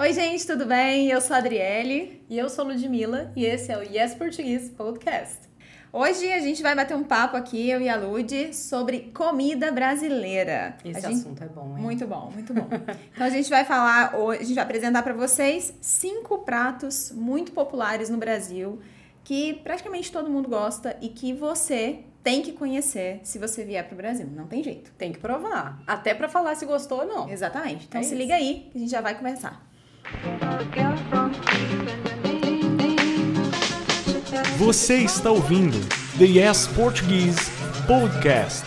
Oi, gente, tudo bem? Eu sou a Adriele. E eu sou Ludmilla e esse é o Yes Português Podcast. Hoje a gente vai bater um papo aqui, eu e a Lud, sobre comida brasileira. Esse assunto é bom, hein? Muito bom, muito bom. Então a gente vai falar hoje, a gente vai apresentar para vocês 5 pratos muito populares no Brasil que praticamente todo mundo gosta e que você tem que conhecer se você vier pro Brasil. Não tem jeito. Tem que provar, até pra falar se gostou ou não. Exatamente. Então se liga aí que a gente já vai conversar. Você está ouvindo The Yes Português Podcast.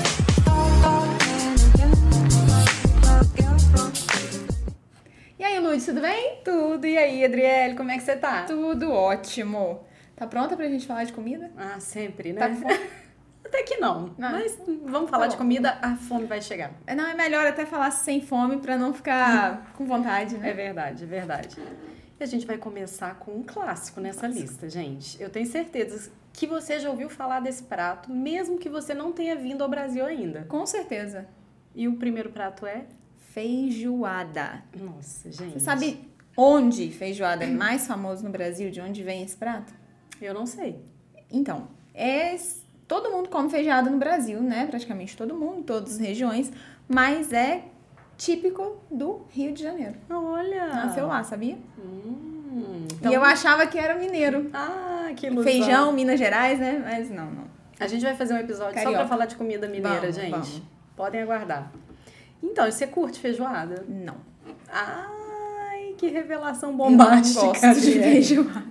E aí, Lud, tudo bem? Tudo. E aí, Adriele, como é que você tá? Tudo ótimo. Tá pronta pra gente falar de comida? Ah, sempre, né? Tá com fome? Até que não. Mas vamos falar de comida, a fome vai chegar. Não, é melhor até falar sem fome pra não ficar com vontade, né? É verdade, é verdade. E a gente vai começar com um clássico nessa lista, gente. Eu tenho certeza que você já ouviu falar desse prato, mesmo que você não tenha vindo ao Brasil ainda. Com certeza. E o primeiro prato é? Feijoada. Nossa, gente. Você sabe onde feijoada é mais famoso no Brasil? De onde vem esse prato? Eu não sei. Então, todo mundo come feijoada no Brasil, né? Praticamente todo mundo, todas as regiões. Mas é típico do Rio de Janeiro. Olha! Nasceu lá, sabia? Então... E eu achava que era mineiro. Ah, que ilusão. Feijão, Minas Gerais, né? Mas não. A gente vai fazer um episódio Carioca. só pra falar de comida mineira, gente. Vamos. Podem aguardar. Então, você curte feijoada? Não. Ai, que revelação bombástica. Não gosto de feijoada.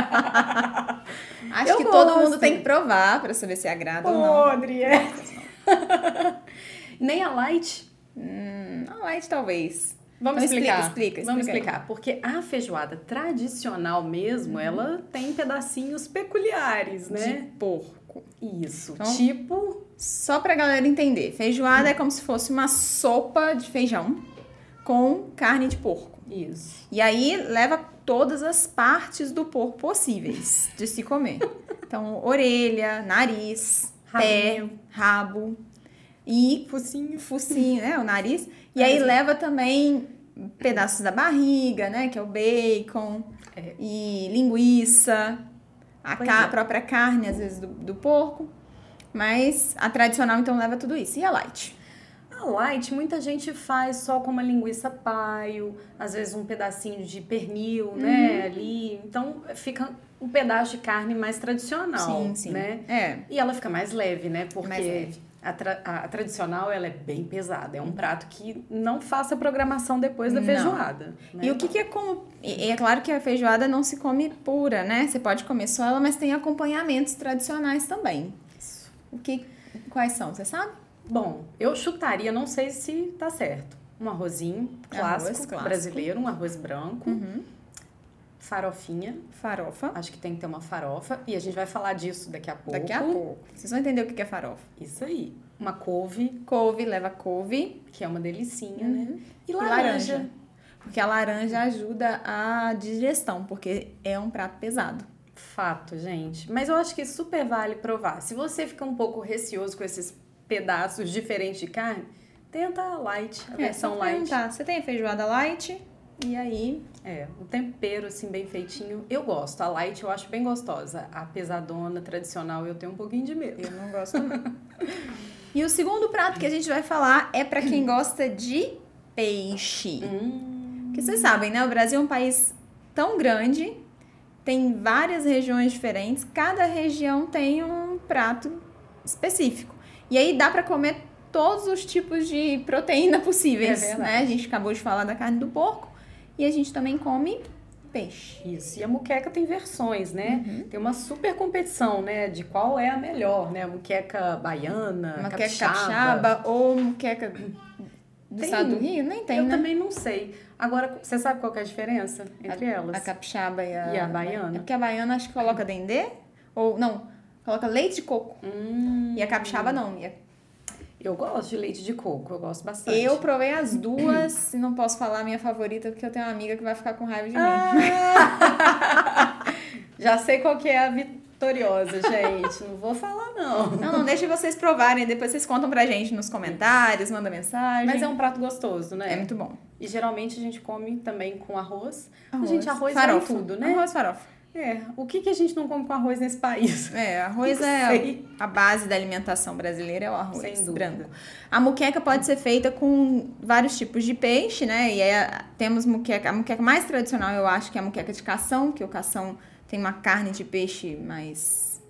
Acho que todo mundo tem que provar pra saber se agrada ou não. Adriele. Nem a light? A light talvez. Vamos então, explicar. Explica Vamos aí. explicar. Porque a feijoada tradicional mesmo, ela tem pedacinhos peculiares, né? De porco. Isso. Então, tipo... Só pra galera entender. Feijoada é como se fosse uma sopa de feijão com carne de porco. Isso. E aí leva todas as partes do porco possíveis de se comer. Então, orelha, nariz, pé, rabo e focinho, né? O nariz. E aí leva também pedaços da barriga, né? Que é o bacon e linguiça, a própria carne, às vezes, do porco. Mas a tradicional, então, leva tudo isso. E a light? A light, muita gente faz só com uma linguiça paio, às vezes um pedacinho de pernil, né, ali. Então, fica um pedaço de carne mais tradicional, sim. né? E ela fica mais leve, né? Porque mais leve. A tradicional, ela é bem pesada. É um prato que não faça programação depois da feijoada. Né? E o que é com... E é claro que a feijoada não se come pura, né? Você pode comer só ela, mas tem acompanhamentos tradicionais também. Quais são, você sabe? Bom, eu chutaria, não sei se tá certo. Um arrozinho clássico. Brasileiro, um arroz branco. Farofinha. Farofa. Acho que tem que ter uma farofa. E a gente vai falar disso daqui a pouco. Daqui a pouco. Vocês vão entender o que é farofa. Isso aí. Uma couve. Leva couve. Que é uma delicinha, né? E laranja. Porque a laranja ajuda a digestão, porque é um prato pesado. Fato, gente. Mas eu acho que super vale provar. Se você fica um pouco receoso com esses pedaços diferentes de carne, tenta a light, a versão light. Você tem a feijoada light e aí... o tempero assim bem feitinho, eu gosto. A light eu acho bem gostosa. A pesadona tradicional eu tenho um pouquinho de medo. Eu não gosto não. E o segundo prato que a gente vai falar é pra quem gosta de peixe. Porque vocês sabem, né? O Brasil é um país tão grande, tem várias regiões diferentes, cada região tem um prato específico. E aí dá pra comer todos os tipos de proteína possíveis, né? A gente acabou de falar da carne do porco e a gente também come peixe. Isso, e a moqueca tem versões, né? Tem uma super competição, né? De qual é a melhor, né? A moqueca baiana, moqueca capixaba ou moqueca do estado do Rio? Nem tem, eu né? também não sei. Agora, você sabe qual que é a diferença entre elas? A capixaba e a baiana? É porque a baiana acho que coloca dendê, ou não, coloca leite de coco. E a capixaba não. Eu gosto de leite de coco, eu gosto bastante. Eu provei as duas e não posso falar a minha favorita porque eu tenho uma amiga que vai ficar com raiva de mim. Já sei qual que é a vitoriosa, gente. Não vou falar, não. Não, deixa vocês provarem. Depois vocês contam pra gente nos comentários, manda mensagem. Mas é um prato gostoso, né? É muito bom. E geralmente a gente come também com arroz. Arroz, A gente arroz farofa. vai em tudo, né? Arroz, farofa. O que a gente não come com arroz nesse país? Arroz Não é sei. a base da alimentação brasileira, é o arroz Sem dúvida. branco. A moqueca pode ser feita com vários tipos de peixe, né? E aí temos moqueca. A moqueca mais tradicional, eu acho que é a moqueca de cação, que o cação tem uma carne de peixe mais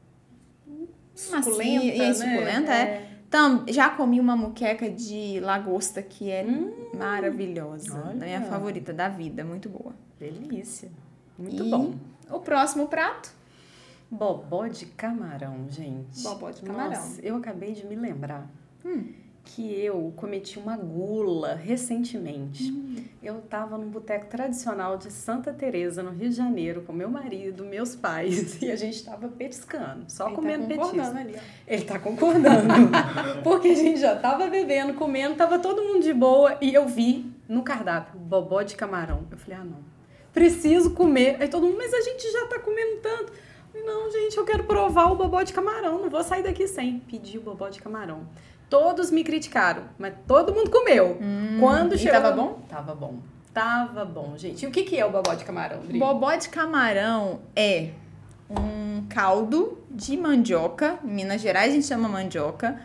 Suculenta, macia e né? suculenta, Então, já comi uma moqueca de lagosta que é maravilhosa. Olha. Minha favorita da vida, muito boa. Delícia. Muito E bom. o próximo prato? Bobó de camarão, gente. Bobó de camarão. Nossa, eu acabei de me lembrar que eu cometi uma gula recentemente. Eu tava num boteco tradicional de Santa Teresa, no Rio de Janeiro, com meu marido, meus pais, e a gente tava petiscando, só Ele comendo tá concordando petisco. ali, ó. Ele tá concordando. Porque a gente já tava bebendo, comendo, tava todo mundo de boa, e eu vi no cardápio, bobó de camarão. Eu falei, não, preciso comer. Aí todo mundo, mas a gente já tá comendo tanto. Eu falei, não, gente, eu quero provar o bobó de camarão, não vou sair daqui sem. Pedi o bobó de camarão. Todos me criticaram, mas todo mundo comeu. Quando e chegou... tava bom? Tava bom. Tava bom, gente. E o que é o bobó de camarão, Dri? Bobó de camarão é um caldo de mandioca. Em Minas Gerais a gente chama mandioca,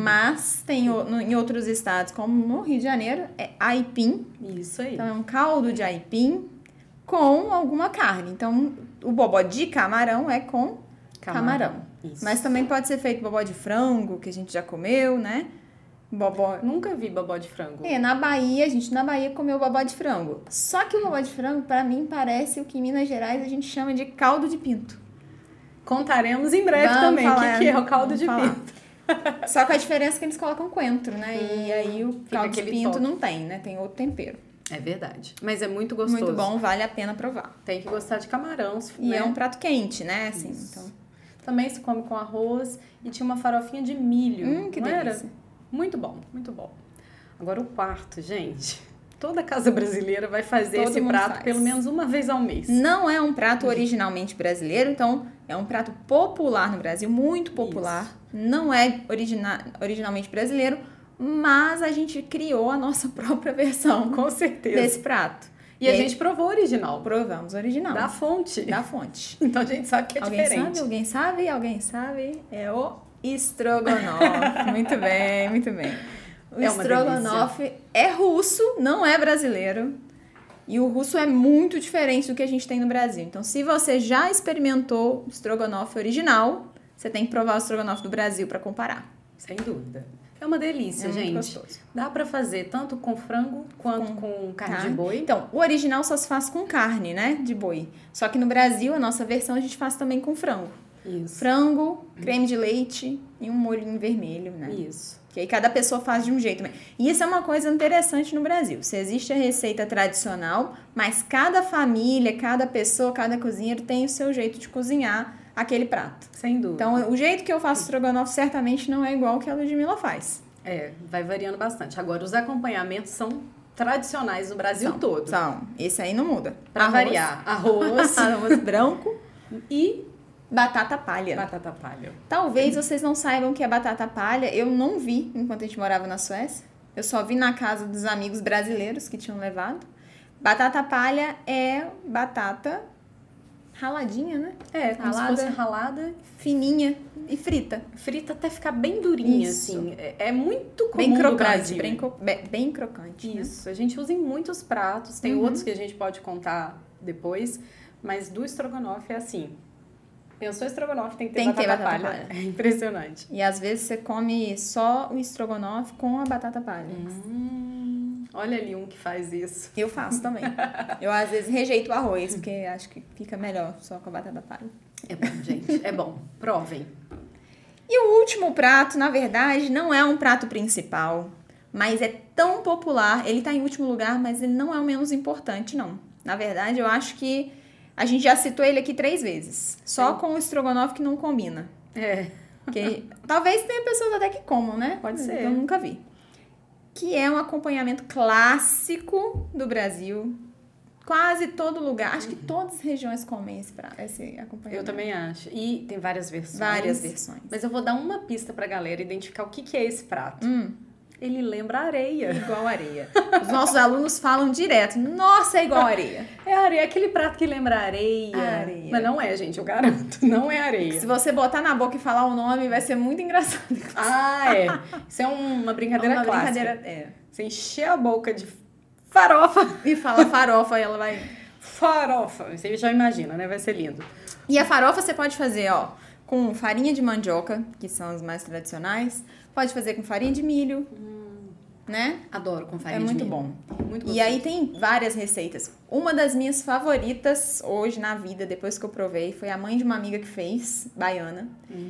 mas tem em outros estados, como no Rio de Janeiro, é aipim. Isso aí. Então é um caldo de aipim com alguma carne. Então o bobó de camarão é com camarão. Isso. Mas também pode ser feito bobó de frango, que a gente já comeu, né? Bobó. Nunca vi bobó de frango. Na Bahia, a gente na Bahia comeu bobó de frango. Só que o bobó de frango, pra mim, parece o que em Minas Gerais a gente chama de caldo de pinto. Contaremos em breve Vamos também falar, o que é o caldo vamos de falar. pinto. Só com a diferença que eles colocam coentro, né? E aí o caldo de aquele pinto toque. não tem, né? Tem outro tempero. É verdade. Mas é muito gostoso. Muito bom, vale a pena provar. Tem que gostar de camarão. E né? é um prato quente, né? Assim, Isso. então... Também se come com arroz e tinha uma farofinha de milho. Que não delícia. era? Muito bom, muito bom. Agora o quarto, gente. Toda casa brasileira vai fazer Todo esse mundo prato faz. pelo menos uma vez ao mês. Não é um prato originalmente brasileiro, então é um prato popular no Brasil, muito popular. Não é originalmente brasileiro, mas a gente criou a nossa própria versão Com certeza. desse prato. E a gente provou o original. Provamos o original. Da fonte. Da fonte. Então a gente sabe que é diferente. Alguém sabe? Alguém sabe? É o estrogonofe. Muito bem, muito bem. O É uma estrogonofe é russo, não é brasileiro. E o russo é muito diferente do que a gente tem no Brasil. Então, se você já experimentou o estrogonofe original, você tem que provar o estrogonofe do Brasil para comparar. Sem dúvida. É uma delícia, É muito gente. gostoso. Dá pra fazer tanto com frango quanto com carne de boi. Então, o original só se faz com carne, né? De boi. Só que no Brasil, a nossa versão, a gente faz também com frango. Isso. Frango, creme de leite e um molhinho vermelho, né? Isso. Que aí cada pessoa faz de um jeito. E isso é uma coisa interessante no Brasil. Se existe a receita tradicional, mas cada família, cada pessoa, cada cozinheiro tem o seu jeito de cozinhar aquele prato. Sem dúvida. Então, o jeito que eu faço estrogonofe certamente não é igual que a Ludmilla faz. Vai variando bastante. Agora, os acompanhamentos são tradicionais no Brasil todo. Esse aí não muda. Pra variar, arroz arroz branco e batata palha. batata palha. Talvez vocês não saibam o que é batata palha. Eu não vi enquanto a gente morava na Suécia. Eu só vi na casa dos amigos brasileiros que tinham levado. Batata palha é batata raladinha, né? Como se fosse ralada, Fininha e frita. frita até ficar bem durinha, Isso. assim. É muito comum Bem no crocante. Brasil. Bem crocante. Né? Isso. A gente usa em muitos pratos. Tem outros que a gente pode contar depois. Mas do estrogonofe é assim. Pensou estrogonofe, tem que ter batata palha. É impressionante. E às vezes você come só o estrogonofe com a batata palha. Olha ali um que faz isso. Eu faço também. Eu às vezes rejeito o arroz, porque acho que fica melhor só com a batata palha. É bom, gente. É bom. Provem. E o último prato, na verdade, não é um prato principal, mas é tão popular. Ele tá em último lugar, mas ele não é o menos importante, não. Na verdade, eu acho que a gente já citou ele aqui 3 vezes. Só com o estrogonofe que não combina. Porque talvez tenha pessoas até que comam, né? Pode ser. Eu nunca vi. Que é um acompanhamento clássico do Brasil. Quase todo lugar. Acho que todas as regiões comem esse acompanhamento. Eu também acho. E tem várias versões. Várias versões. Mas eu vou dar uma pista pra galera identificar o que é esse prato. Ele lembra areia. Igual areia. Os nossos alunos falam direto, nossa, é igual areia. É areia, aquele prato que lembra areia. Areia. Mas não é, gente, eu garanto, não é areia. Se você botar na boca e falar o nome, vai ser muito engraçado. Ah, é. Isso é uma brincadeira Uma clássica. brincadeira, é. Você encher a boca de farofa. E fala farofa e ela vai... Farofa. Você já imagina, né? Vai ser lindo. E a farofa você pode fazer, ó, com farinha de mandioca, que são as mais tradicionais. Pode fazer com farinha de milho, né? Adoro com É farinha de muito milho. bom. Muito E gostoso. aí tem várias receitas. Uma das minhas favoritas hoje na vida, depois que eu provei, foi a mãe de uma amiga que fez, baiana.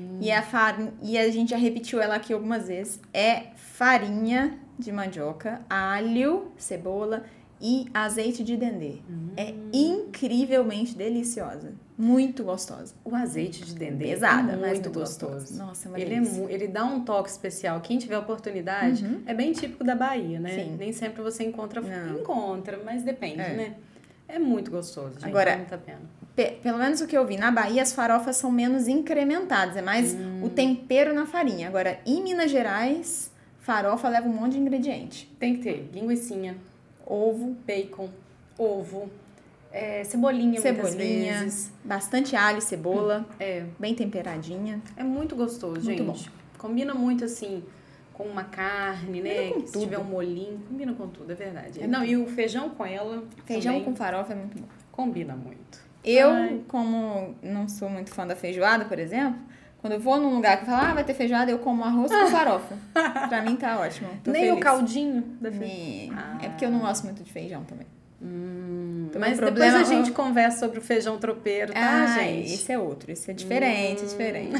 E a gente já repetiu ela aqui algumas vezes. É farinha de mandioca, alho, cebola e azeite de dendê. É incrivelmente deliciosa. Muito gostosa. O azeite de dendê Pesada, é mas muito muito gostoso. gostosa. Nossa, é uma Ele, delícia. ele dá um toque especial. Quem tiver oportunidade, é bem típico da Bahia, né? Sim. Nem sempre você encontra, Não. mas depende, É. né? É muito gostoso, gente. Agora, vale muito a pena. Pelo menos o que eu vi, na Bahia as farofas são menos incrementadas, é mais o tempero na farinha. Agora, em Minas Gerais, farofa leva um monte de ingrediente. Tem que ter linguicinha, Ovo, bacon, ovo, cebolinha muitas cebolinha, vezes. bastante alho e cebola, É, bem temperadinha. é muito gostoso, Muito gente. bom. Combina muito, assim, com uma carne, né? Combina com Se tudo. tiver um molhinho, combina com tudo, é verdade. É Não, e o feijão com ela Feijão também com farofa é muito bom. combina muito. Eu, Ai. como não sou muito fã da feijoada, por exemplo, quando eu vou num lugar que fala, vai ter feijoada, eu como arroz com farofa. Pra mim tá ótimo. Tô Nem feliz. o caldinho da feijão. É porque eu não gosto muito de feijão também. Mas problema- depois a gente conversa sobre o feijão tropeiro, tá, gente? Esse é outro, esse é diferente, diferente.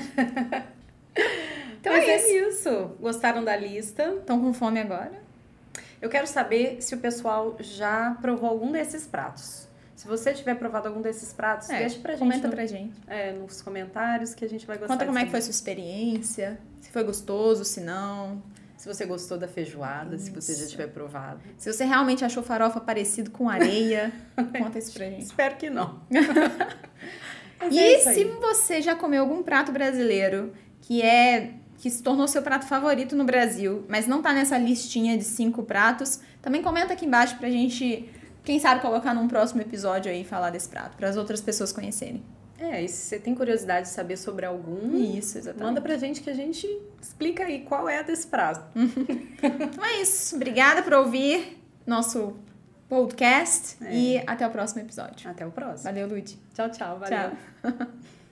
Então Mas é isso. Gostaram da lista? Estão com fome agora? Eu quero saber se o pessoal já provou algum desses pratos. Se você tiver provado algum desses pratos, deixa pra gente Comenta pra gente. nos comentários que a gente vai gostar. Conta de como é que foi saber. sua experiência, se foi gostoso, se não. Se você gostou da feijoada, se você já Isso. tiver provado. Se você realmente achou farofa parecido com areia, conta isso pra gente. Espero que não. Mas E é isso aí. se você já comeu algum prato brasileiro que se tornou seu prato favorito no Brasil, mas não tá nessa listinha de 5 pratos, também comenta aqui embaixo pra gente, quem sabe, colocar num próximo episódio aí e falar desse prato, para as outras pessoas conhecerem. E se você tem curiosidade de saber sobre algum, Isso, exatamente. manda pra gente que a gente explica aí qual é desse prato. Então é isso. Obrigada por ouvir nosso podcast e até o próximo episódio. Até o próximo. Valeu, Lud. Tchau, tchau. Valeu. Tchau.